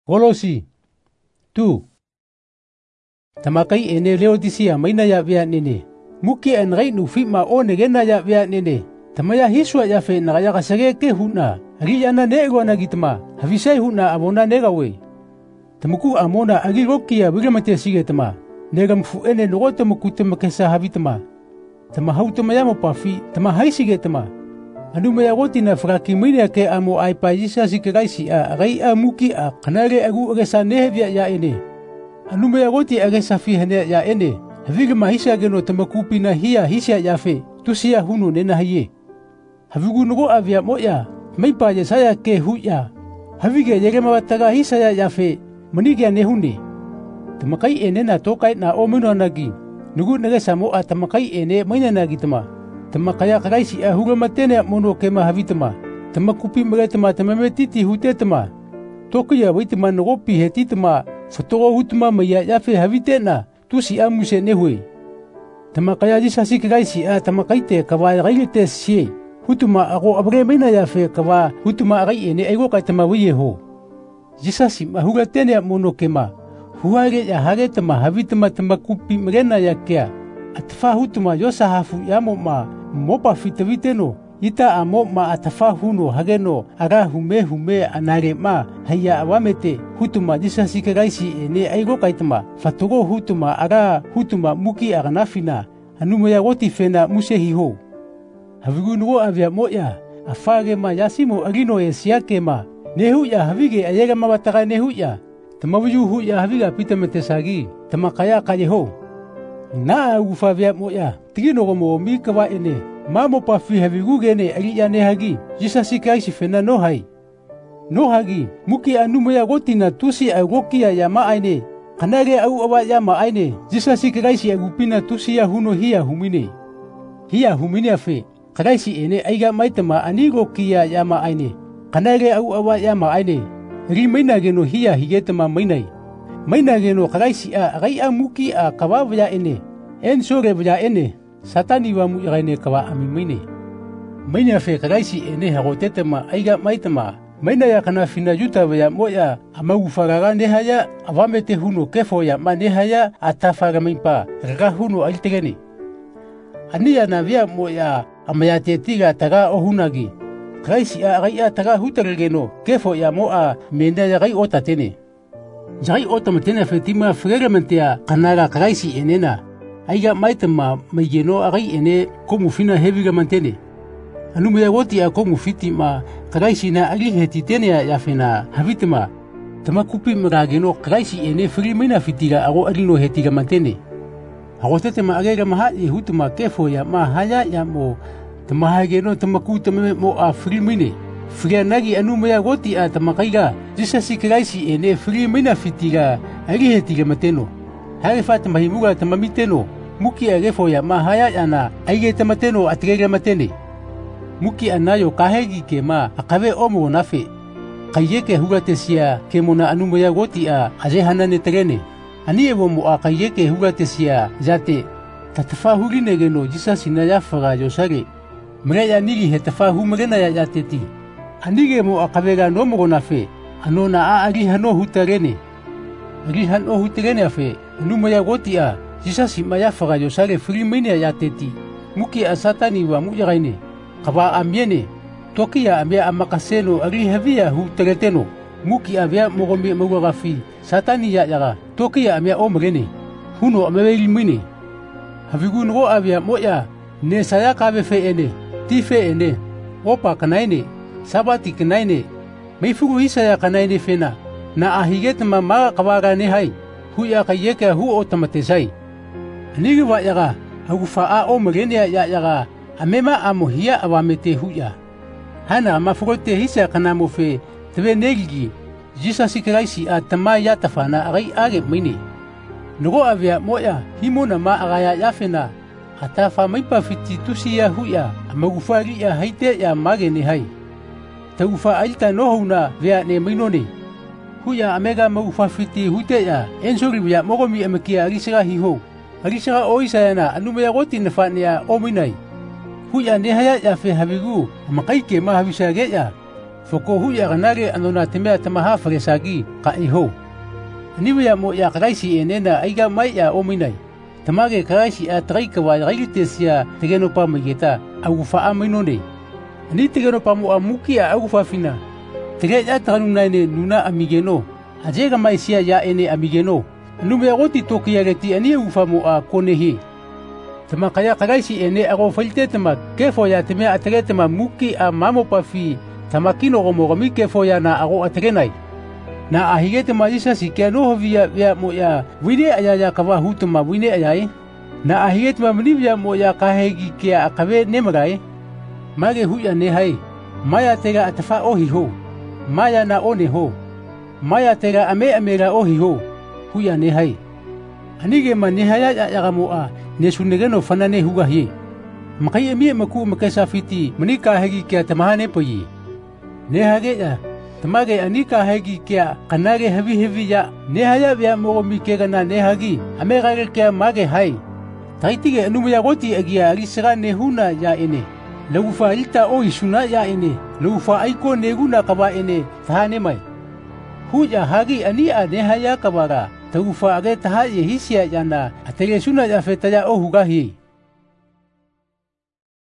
Kolosi 2 Tamakai ene Laodicea maina ya vea nene. Muki an rai nu fitma o negena ya vea nene. Tamaya hiswa ya fe na ya kasage ke huna. Agi yana nego na gitma. Havisai huna amona nega we. Tamuku amona agi rokia bigamate sige tama. Nega mfu ene no tamuku tamakesa havitama. Tamahau tamayamo pafi tamahai sige tama. Anu maya goti na fraki mine ke amo ai paisa sikiraisi a gai a muki a kanare agu agesa nehevia ya ene. Anu maya goti agesa fi hene ya ene. Haviga mahisa geno tamakupi na hia hisia ya fe. Tusia hunu nena haye. Havigu nugo avia moya. Maipa ya saya ke huya. Haviga yege mawataga hisa ya fe. Manigia nehune. Tamakai ene na tokai na omino nagi. Nugu nagesa mo a tamakai ene maina nagi tama. Tamakaya karaisi a huga matene mono kema havitama. Tamakupi magatama tamametiti hutetama. Tokia waitama nogopi hetitama. Fotogo hutama maya yafe havitena. Tusi amuse nehui. Tamakaya jisasi karaisi a tamakaite kawa railete sie. Hutuma ako abre maina yafe kawa hutuma agai ene ego kaitama wiyeho. Jisasi mahuga tene mono kema. Huare ya hare tama havitama tamakupi magena ya kea. Atafa hutuma yosa hafu yamo ma. Mopa fitaviteno ita amo ma atafa huno hageno aga hume anare ma haya awamete hutuma jisasi karaisi ene aigo kaitama fatogo hutuma aga hutuma muki aga nafina anumaya goti fena muse hiho havigu nugo avia moya afage ma yasimo agino esiake ma nehu ya havige ayega mawataka nehu ya tamavuju hu ya haviga pitametesagi tamakaya kayeho na ufavia moya tigino gomo mikawa ene mamo pa fi havigu gene ali ya nehagi jisasi kaisi fena no hagi muki anumaya gotina tusi agokia ya ma aine kanare au awa ya ma aine jisasi kaisi agupina tusi ya huno hiya humine afe kaisi ene aiga maitama anigo kia ya ma aine kanare au awa ya ma aine rimaina geno hiya higetama maina geno kaisi a gai a muki a kawawa ya ene en sore ya ene satani wa mu iraine kawa amimine maina fe karaisi ene hagotetema aiga maitama maina ya kana fina juta ya moya amagu faraga ne haya avamete huno kefo ya mane haya atafaga mimpa raga huno altegeni ania na via moya amaya tetiga taga ohunagi karaisi a gai a taga hutargeno kefo ya moa menda ya gai otatene jai otamatene fetima fregementia kanaga karaisi enena aiga maitama maigeno agai ene komu fina heviga mantene anu me woti a komu fitima karaisi na ali hetitene ya fina havitima tamakupi mrageno karaisi ene frimina fitiga ago alino hetiga mantene agotetema agega maha hutuma kefo ya mahaya ya mo tamahageno tamakutame mo a frimine frianagi anu me woti a tamakaiga jisasi karaisi ene frimina fitiga ali hetiga manteno Hare fata mahimuga tamamiteno muki agefo ya mahaya yana aige tamateno atrege matene muki anayo kahegi ke ma akabe omo nafe kayeke hugatesia ke mona anumaya goti a aje hanane terene ani evo mo akayeke hugatesia jate tatafa huline geno jisa sinaya faga josare mreya nigi hetafa humrena ya jateti anige mo akabega nomo nafe anona a agi hano hutarene agi hano hutarene afe numaya goti a jisasi maya faga yosare frimine ya teti muki a satani wa mujagaine kaba ambiene tokia ambia amakaseno agri havia hu tereteno muki avia mogombi mogogafi satani ya yaga tokia ambia omrene huno ameweli mine havigu no avia moya ne saya kabe fe ene tife ene opa kanaine sabati kanaine meifugu isaya kanaine fena na ahiget mama kawaga ne hai huya kayeke hu otamatesai nigi wa yaga agufa a omrene ya yaga amema amohia awamete huya hana mafugote hisa kana mofe tebe negigi jisasi karaisi atama ya tafana agai age mine nugo avia moya himona ma agaya yafena atafa maipa fiti tusi ya huya amagufari ya haite ya magene hai tagufa alta nohuna via ne minone huya amega magufa fiti hute ya ensori ya mogomi amekia agisega hiho agisega oisayana anumaya goti nefania ominai huya ne haya ya fe habigu amakaike ma habisage ya Foko huya kanage anona temea tamaha faresagi ka iho. Niwea mo ya karaisi enena aiga mai ya ominai. Tamage karaisi a traika wa raigitesia tegeno pa mageta agufa aminone. Ni tegeno pa mo amuki a agufa fina. Tege ya tanuna ne nuna amigeno. Ajega mai sia ya ene amigeno. Numea roti toki ya geti ani agufa mo a konehi. Tamakaya karaisi ene ago falte tama kefo ya temea atere tama muki a mamo pafi. Tamakino gomogomi kefo ya na ago aterenai. Na ahigete maisha sikia no via mo ya wine aya kawa hutuma wine aya na ahigete mamni via mo ya kahegi kia akabe nemrai mage huya ne hai maya tega atafa ohi ho maya na one ho maya tega amera ohi ho huya ne hai anige mane haya ya mo a ne sunegeno fanane huga hi makai emi maku makasa fiti mani kahegi kia tamahane poyi ne hage ya Tamage anika hagi kia kanage heavy ya nehaya via mogomi kega na nehagi amegage kia mage hai taitige anumuya goti agia alisira nehuna ya ene laufa ilta o isuna ya ene laufa aiko neguna kaba ene tahane mai huja hagi ania nehaya kabara taufa age tahaye hisia yana atege suna ya feta ya o hugahi